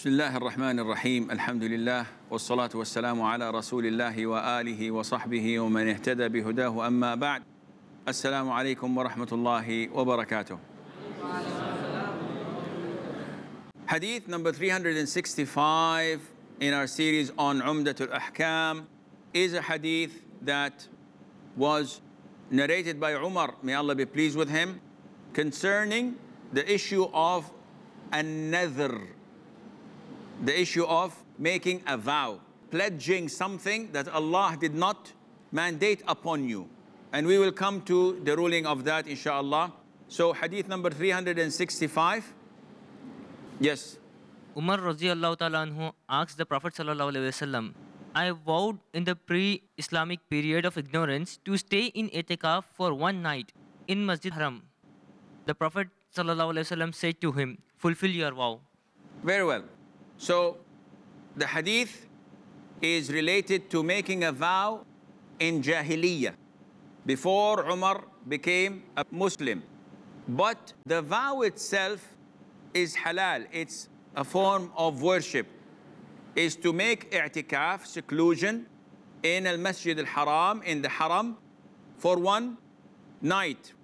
بسم الله الرحمن الرحيم الحمد لله والصلاة والسلام على رسول الله وآله وصحبه ومن اهتدى بهداه أما بعد السلام عليكم ورحمة الله وبركاته. Hadith number 365 in our series on Umdatul Ahkam is a hadith that was narrated by Umar, may Allah be pleased with him, concerning the issue of an-nadhr, the issue of making a vow, pledging something that Allah did not mandate upon you. And we will come to the ruling of that inshallah. So hadith number 365. Yes. Umar Raziallahu Ta'ala anhu asked the Prophet Sallallahu Alaihi Wasallam, I vowed in the pre-Islamic period of ignorance to stay in itikaf for one night in Masjid Haram. The Prophet Sallallahu Alaihi Wasallam said to him, fulfill your vow. Very well. So the hadith is related to making a vow in Jahiliyyah, before Umar became a Muslim. But the vow itself is halal, it's a form of worship, is to make i'tikaf, seclusion, in al-Masjid al-Haram, in the Haram, for one night.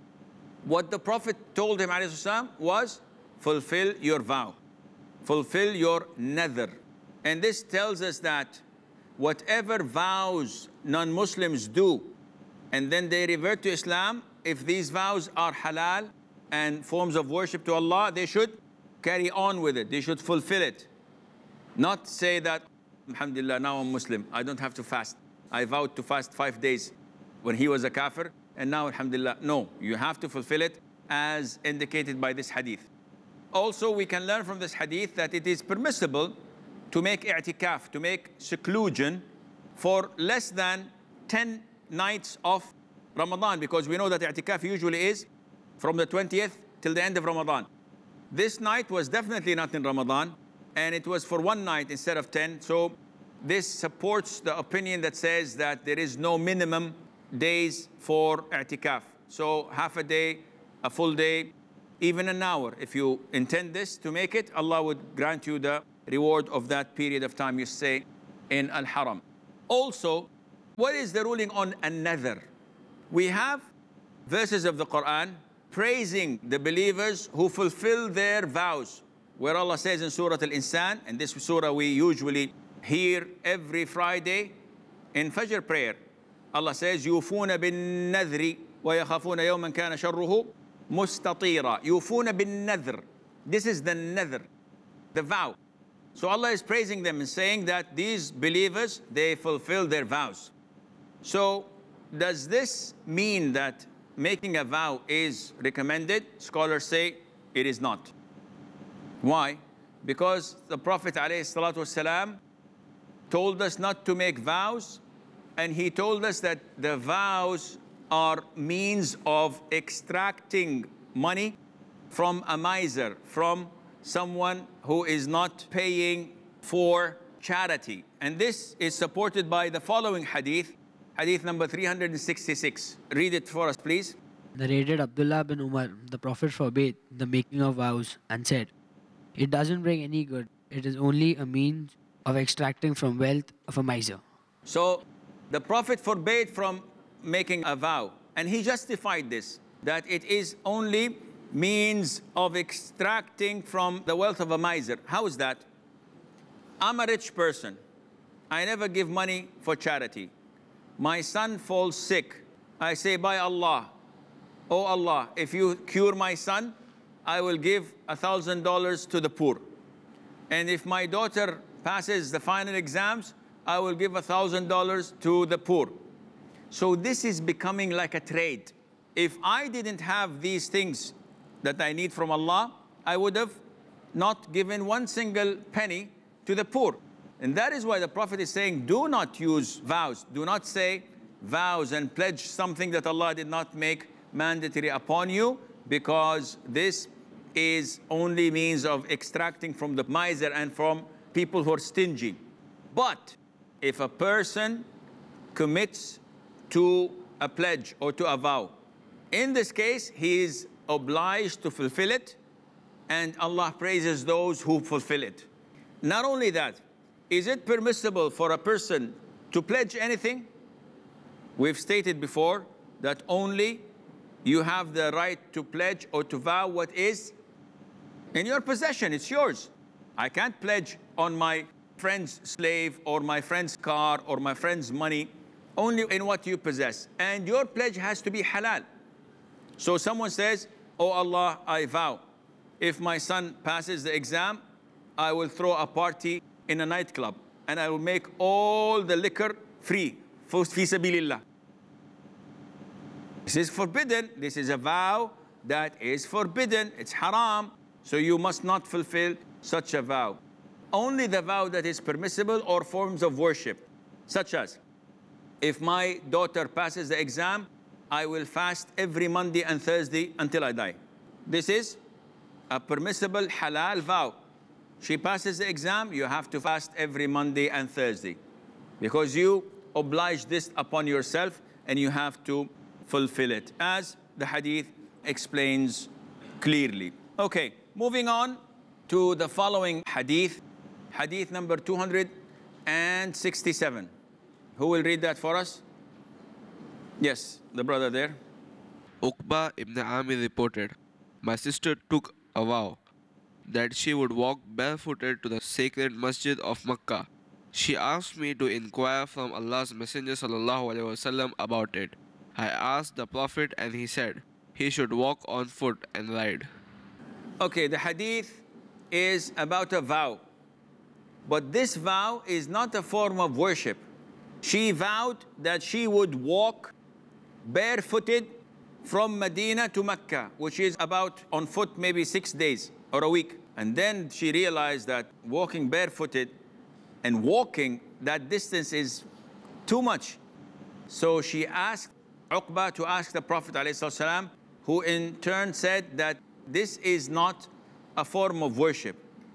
What the Prophet told him ﷺ was, fulfill your vow, fulfill your nadhr. And this tells us that whatever vows non-Muslims do, and then they revert to Islam, if these vows are halal and forms of worship to Allah, they should carry on with it, they should fulfill it. Not say that, alhamdulillah, now I'm Muslim, I don't have to fast. I vowed to fast 5 days when he was a kafir, and now alhamdulillah. No, you have to fulfill it as indicated by this hadith. Also, we can learn from this hadith that it is permissible to make i'tikaf, to make seclusion for less than 10 nights of Ramadan, because we know that i'tikaf usually is from the 20th till the end of Ramadan. This night was definitely not in Ramadan, and it was for one night instead of 10. So this supports the opinion that says that there is no minimum days for i'tikaf. So half a day, a full day, even an hour. If you intend this to make it, Allah would grant you the reward of that period of time you stay in Al-Haram. Also, what is the ruling on an-nadhr? We have verses of the Quran praising the believers who fulfill their vows, where Allah says in Surah Al-Insan, and this surah we usually hear every Friday in Fajr prayer. Allah says, يُوفُونَ بِالنَّذْرِ وَيَخَافُونَ يَوْمًا كَانَ شَرُّهُ مُسْتَطِيرًا. يُوفُونَ بِالنَّذْرِ. This is the nadhr, the vow. So Allah is praising them and saying that these believers, they fulfill their vows. So does this mean that making a vow is recommended? Scholars say it is not. Why? Because the Prophet ﷺ told us not to make vows, and he told us that the vows are means of extracting money from a miser, from someone who is not paying for charity. And this is supported by the following hadith, hadith number 366. Read it for us, please. Narrated Abdullah bin Umar, the Prophet forbade the making of vows and said, it doesn't bring any good, it is only a means of extracting from wealth of a miser. So the Prophet forbade from making a vow, and he justified this, that it is only means of extracting from the wealth of a miser. How is that? I'm a rich person, I never give money for charity. My son falls sick, I say, by Allah, oh Allah, if you cure my son, I will give $1,000 to the poor. And if my daughter passes the final exams, I will give $1,000 to the poor. So this is becoming like a trade. If I didn't have these things that I need from Allah, I would have not given one single penny to the poor. And that is why the Prophet is saying, do not use vows. Do not say vows and pledge something that Allah did not make mandatory upon you, because this is only means of extracting from the miser and from people who are stingy. But if a person commits to a pledge or to a vow, in this case, he is obliged to fulfill it, and Allah praises those who fulfill it. Not only that, is it permissible for a person to pledge anything? We've stated before that only you have the right to pledge or to vow what is in your possession. It's yours. I can't pledge on my friend's slave or my friend's car or my friend's money, only in what you possess. And your pledge has to be halal. So someone says, oh Allah, I vow, if my son passes the exam, I will throw a party in a nightclub and I will make all the liquor free. Fi sabilillah. This is forbidden. This is a vow that is forbidden. It's haram. So you must not fulfill such a vow. Only the vow that is permissible or forms of worship, such as, if my daughter passes the exam, I will fast every Monday and Thursday until I die. This is a permissible halal vow. She passes the exam, you have to fast every Monday and Thursday because you oblige this upon yourself and you have to fulfill it, as the hadith explains clearly. Okay, moving on to the following hadith, hadith number 267. Who will read that for us? Yes, the brother there. Uqba ibn Amir reported, my sister took a vow that she would walk barefooted to the sacred masjid of Makkah. She asked me to inquire from Allah's Messenger ﷺ about it. I asked the Prophet and he said, he should walk on foot and ride. Okay, the hadith is about a vow. But this vow is not a form of worship. She vowed that she would walk barefooted from Medina to Mecca, which is about on foot maybe 6 days or a week. And then she realized that walking barefooted and walking that distance is too much. So she asked Uqba to ask the Prophet ﷺ, who in turn said that this is not a form of worship.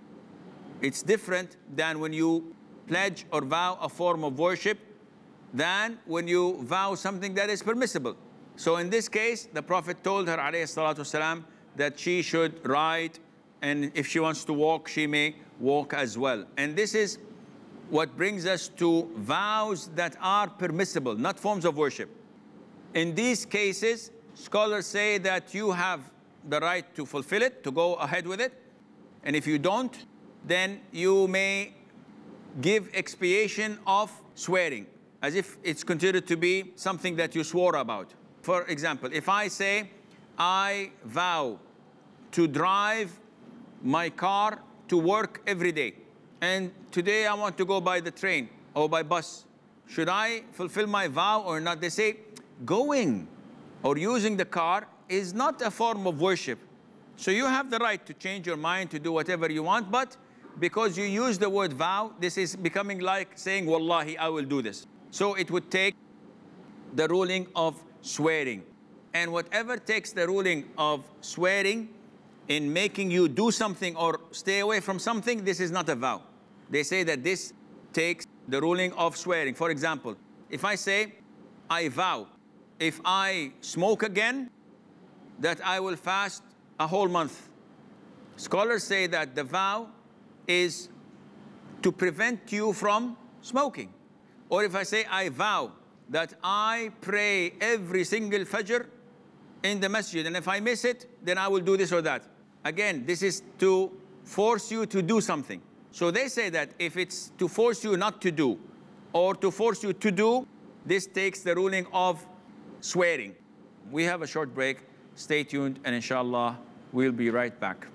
It's different than when you pledge or vow a form of worship than when you vow something that is permissible. So in this case, the Prophet told her ﷺ that she should ride, and if she wants to walk, she may walk as well. And this is what brings us to vows that are permissible, not forms of worship. In these cases, scholars say that you have the right to fulfill it, to go ahead with it. And if you don't, then you may give expiation of swearing, as if it's considered to be something that you swore about. For example, if I say, I vow to drive my car to work every day, and today I want to go by the train or by bus, should I fulfill my vow or not? They say, going or using the car is not a form of worship. So you have the right to change your mind, to do whatever you want, but because you use the word vow, this is becoming like saying, Wallahi, I will do this. So it would take the ruling of swearing. And whatever takes the ruling of swearing in making you do something or stay away from something, this is not a vow. They say that this takes the ruling of swearing. For example, if I say, I vow, if I smoke again, that I will fast a whole month. Scholars say that the vow is to prevent you from smoking. Or if I say, I vow that I pray every single Fajr in the masjid, and if I miss it, then I will do this or that. Again, this is to force you to do something. So they say that if it's to force you not to do, or to force you to do, this takes the ruling of swearing. We have a short break. Stay tuned, and inshallah, we'll be right back.